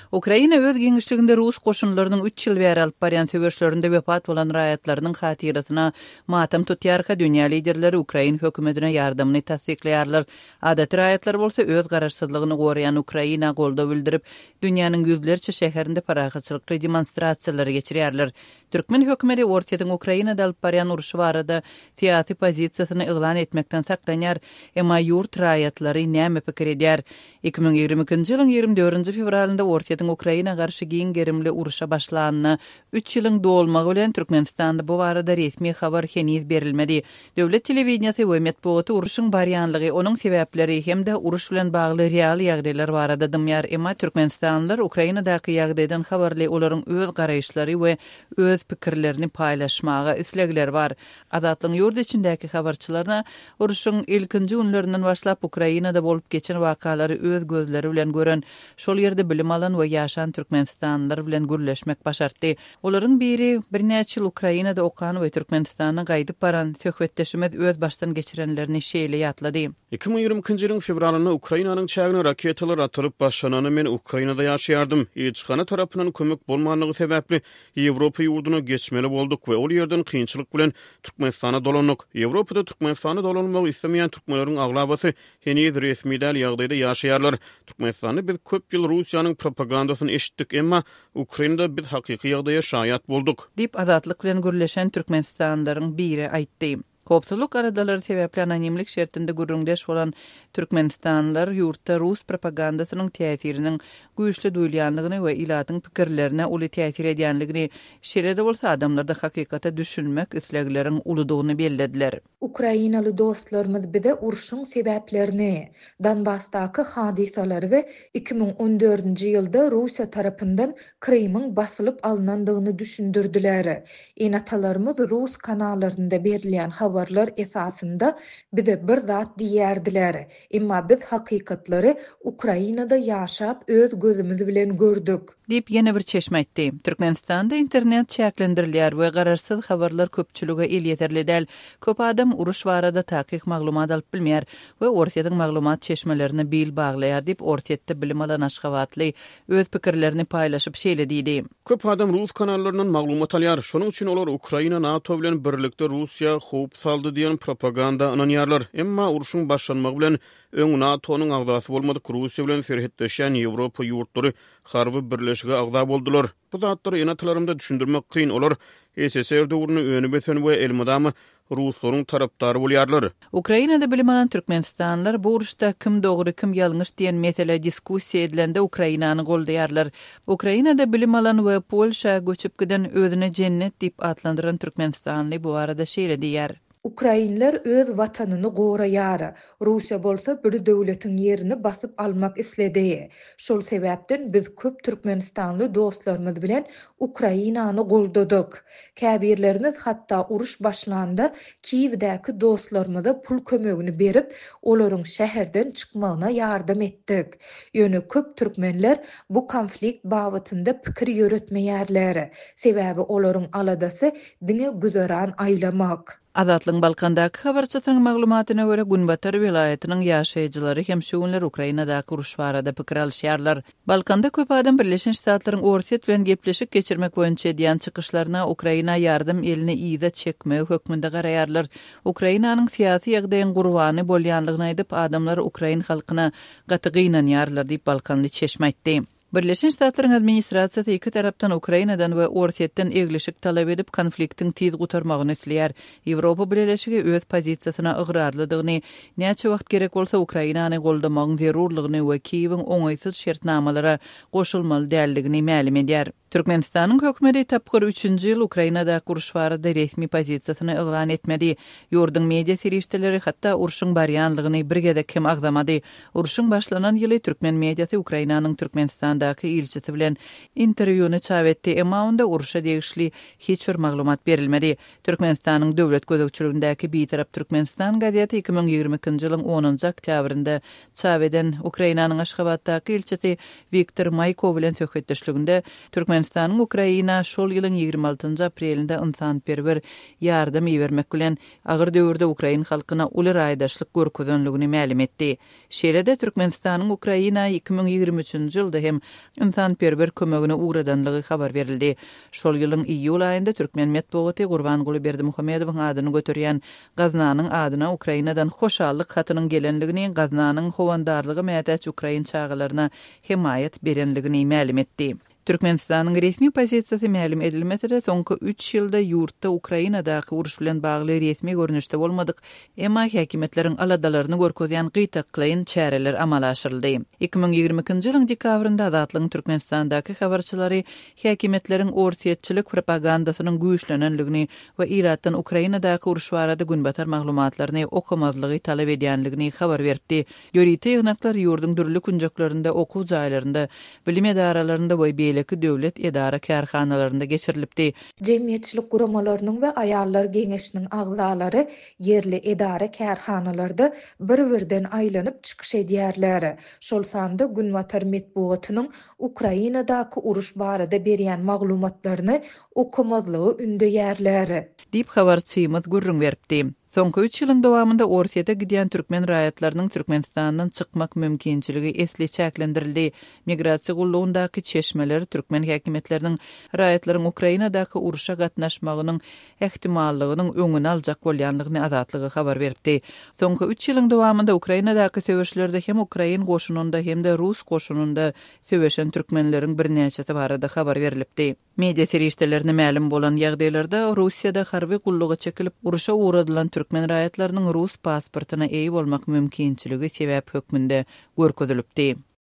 Ukraina öz giňişliginde Rus goşunlarynyň 3 ýyl bäri alyp barýan töweşlerinde wepat bolan raýatlarynyň hatyrasyna matam tutýarka dünýä liderleri Ukraina hökümetine ýardamyny tasdikleýärler. Adaty raýatlar bolsa öz garaşsyzlygyny goraýan Ukraina golda bildirip, dünýäniň ýüzlerçe şäherinde parahatçylykly demonstrasiýalary geçirýärler. Türkmen hökümeti ortadan Ukrainada alyp barýan uruşy barada siýasy pozisiýasyny eglan etmekden saklanýar, emma ýurt raýatlary näme pikir edýär? 2022-nji ýylyň 24-nji fevralynda ortadan Ukraina garşy giň gerimli uruşa başlanyny 3 ýylyň dolmagy bilen Türkmenistanda bu barada resmi habar heniz berilmedi. Döwlet telewizionyasy we matbuaty uruşyň barýanlygy, onuň sebäpleri hem-de uruş bilen bagly real ýagdaýlar barada dymýar, emma Türkmenistanlylar Ukrainadaky ýagdaýdan habarly olaryň öz garaýşlary we öz pikirlerini paýlaşmaga islegler bar. Azatlyň ýurt içindäki habarçylarna uruşyň ilkinji günlerinden başlap Ukrainada bolup geçen wakalary öz gözleri bilen gören, şol ýerde bilim alan we ýaşan Türkmenistanlylar bilen gürleşmek başartdy. Olaryň biri bir näçe ýyl Ukrainada okan we Türkmenistana gaýdyp baran söhbetdeşimiz öz başdan geçirenlerini şeýle ýatlady. 2022-nji ýylyň fevralyna Ukrainanyň çägine raketalar atyryp başlanany men Ukrainada ýaşaýardym. Elçixana tarapyndan kömek bolmanlygy sebäpli Ýewropa ýurduna geçmeli bolduk we ol ýerden kynçylyk bilen Türkmenistana dolandyk. Ýewropada Türkmenistana dolanmak islemeýän türkmenleriň aglabasy heniz resmi däl ýagdaýda ýaşaýarlar. Türkmenistany biz köp ýyl Russiýanyň propagandasyny eşitdik, emma Ukrainada biz hakyky ýagdaýa şaýat bolduk. Dip azatlyk bilen gürleşen Türkmenistanlylaryň biri aýtdy. Kopsuluk aradalary sebäpli anonimlik şertinde gürrüňdeş bolan Türkmenistanlylar ýurtda Rus propagandasynyň täsiriniň güýçli duýulýanlygyny we ilatyň pikirlerine uly täsir edýänligini, şeýle-de bolsa adamlarda hakykata düşünmek islegleriň uludygyny bellediler. Ukrainaly dostlarymyz bize uruşyň sebäplerini, Donbassdaky hadisalary we 2014-nji ýylda Russiýa tarapyndan Krymyň basylyp alynandygyny düşündirdiler. Enatalarymyz Rus kanallarynda berilýän habarlar esasında bize bir zat diýerdiler. Emma biz hakykatlary Ukrainada ýaşap öz gözümüz bilen gördük. Dip ýene bir çeşme aýtdy. Türkmenistanda internet çäklendirilýär we garaşsyz habarlar köpçülüge el ýeterli däl. Köp adam uruş barada takyk maglumat alyp bilmeýär we ortadan maglumat çeşmelerini bil baglaýar dip ortatda bilim alan aşgawatly öz pikirlerini paýlaşyp şeýle diýdi. Köp adam Rus kanallaryndan maglumat alýar. Şonuň üçin olar Ukraina NATO bilen birlikde Russiýa howp saldy diýen propaganda ananýarlar. Emma uruşyň başlanmagy bilen öň NATO'nyň agdasy bolmadyk Russiýa bilen serhetdeşen Ýewropa ýurtlary harby birleşige agda boldular. Bu zatlary enatlarymda düşündirmek kyn olar. SSR döwrüne öňe besen we elmadamy Ruslaryň tarapdary bolýarlar. Ukrainada bilim alan Türkmenistanlylar bu uruşda kim dogry kim ýalňyş diýen mesele diskussiýa edilende Ukrainany goldaýarlar. Ukrainada bilim alan we Polşa göçüp giden özüne cennet diýip adlandyran Türkmenistanly bu arada şeýle diýär. Ukrainler öz watanyny goraýar. Russiýa bolsa bir döwletiň ýerini basyp almak isledi. Şol sebäpden biz köp Türkmenistanly dostlarymyz bilen Ukrainany goldadyk. Käbirlerimiz hatda uruş başlanda Kiýewdäki dostlarymyza pul kömegini berip, olaryň şäherden çykmagyna ýardam etdik. Ýöne köp türkmenler bu konflikt bagtynda pikir ýöretmeýärler. Sebäbi olaryň aladasy diňe güzeran aýlamak. Azatlyň Balkandaky habarçysynyň maglumatyna görä Günbatar vilayatynyň ýaşaýjylary hem şu günler Ukrainadaky uruş barada pikir alýarlar. Balkanda köp adam Birleşen Ştatlaryň Orset bilen gepleşik geçirmek boýunça diýen çykyşlaryna Ukraina ýardym eline ýyda çekme hökmünde garaýarlar. Ukrainanyň syýasy ýagdaýyň gurbany bolýanlygyny aýdyp adamlar Ukraina halkyna gatygynan ýarlar diýip Balkanly çeşme aýtdy. Birleşen Ştatlaryň administrasiýasy iki tarapdan Ukrainadan we Orsetden egleşik talap edip konfliktiň tiz gutarmagyny isleýär. Ýewropa Birleşigi öz pozisiýasyna ygradlydygyny, näçe wagt gerek bolsa Ukrainany goldamagyň zerurlygyny we Kiýewiň oňaýsyz şertnamalara goşulmaly däldigini ma'lum edýär. Türkmenistanyň hökümeti tapgyr 3-nji ýyl Ukrainada uruş barada resmi pozisiýasyny eglan etmedi. Ýurduň media serişdeleri hatda uruşyň barýanlygyny birgede kim agdamady. Uruşyň başlanan ýyly türkmen mediasy Ukrainanyň Türkmenistandaky ilçisi bilen interwýuny çap etdi, emma onda uruşa degişli hiç bir maglumat berilmedi. Türkmenistanyň döwlet gözegçiligindäki Bitarap Türkmenistan gazeti 2022-nji ýylyň 10-njy oktýabrynda çap eden Ukrainanyň Aşgabatdaky ilçisi Viktor Mayko bilen söhbetdeşliginde Türkmenistan Türkmenistanyň Ukraina şol ýylyň 26-njy aprelinde ynsanperwer ýardam bermek bilen agyr döwürde Ukraina halkyna uly raýdaşlyk görkezýänligini ma'lum etdi. Şeýle-de Türkmenistanyň Ukraina 2023-nji ýylda hem ynsanperwer kömegine ugradanlygy habar berildi. Şol ýylyň iýul aýynda Türkmen medeniýeti Gurbanguly Berdimuhammedowyň adyny götürýän Gaznanyň adyna Ukrainadan hoşallyk hatynyň gelenligini, Gaznanyň howandarlygy mätäç Ukrain çağalaryna himayet berenligini ma'lum etdi. Türkmenistanyň resmi pozisiýasy ma'lum edilmese-de soňky 3 ýylda ýurtda Ukrainadaky uruş bilen bagly resmi görnüşde bolmadyk, emma häkimetleriň aladalaryny görkezýän gytaklaýyn çäreler amala aşyryldy. 2022-nji ýylyň dekabrynda Azatlygyň Türkmenistandaky habarçylary häkimetleriň orsiýetçilik propagandasynyň güýçlenenligini we Iratdan Ukrainadaky uruş barada günbatar maglumatlaryny okumazlygy talap edýänligini habar berdi. Ýörite ýagnaklar ýurdun dürli kunjaklarynda, okuw jaýlarynda, bilim edaralarynda we döwlet edara kärhanalarynda geçirilipdi. Jemgyýetçilik guramalarynyň we aýallar geňeşiniň agzalary yerli edara kärhanalarda bir-birden aýlanyp çykyş edýärler. Şol sanda Günbatar medeniýetiniň Ukrainadaky uruş barada berýän maglumatlaryny okumazlygy ündüýärler. Diýip habarçymyz gurrun beripdi. Soňky 3 ýylyň dowamında Orsiýada gidýän türkmen raýatlarynyň Türkmenistandan çykmak mümkinçiligi esli çäklendirildi. Migrasiýa gullugyndaky çeşmeler türkmen häkimetleriniň raýatlaryň Ukrainadaky uruşa gatnaşmagynyň ähtimallygynyň öňüni aljak bolýanlygyny Azatlygy habar beripdi. Soňky 3 ýylyň dowamında Ukrainadaky söwüşlerde hem Ukrain goşununda hem de Rus goşununda söwüşen türkmenleriň birnäçesi barada habar berilipdi. Media serişdelerine ma'lum bolan ýagdaýlarda Russiýada harby gullugy çekilip uruşa uğradylan türkmen raýatlarynyň Rus pasportyna eýi bolmak mümkinçiligi sebäp hökmünde görkezilipdi.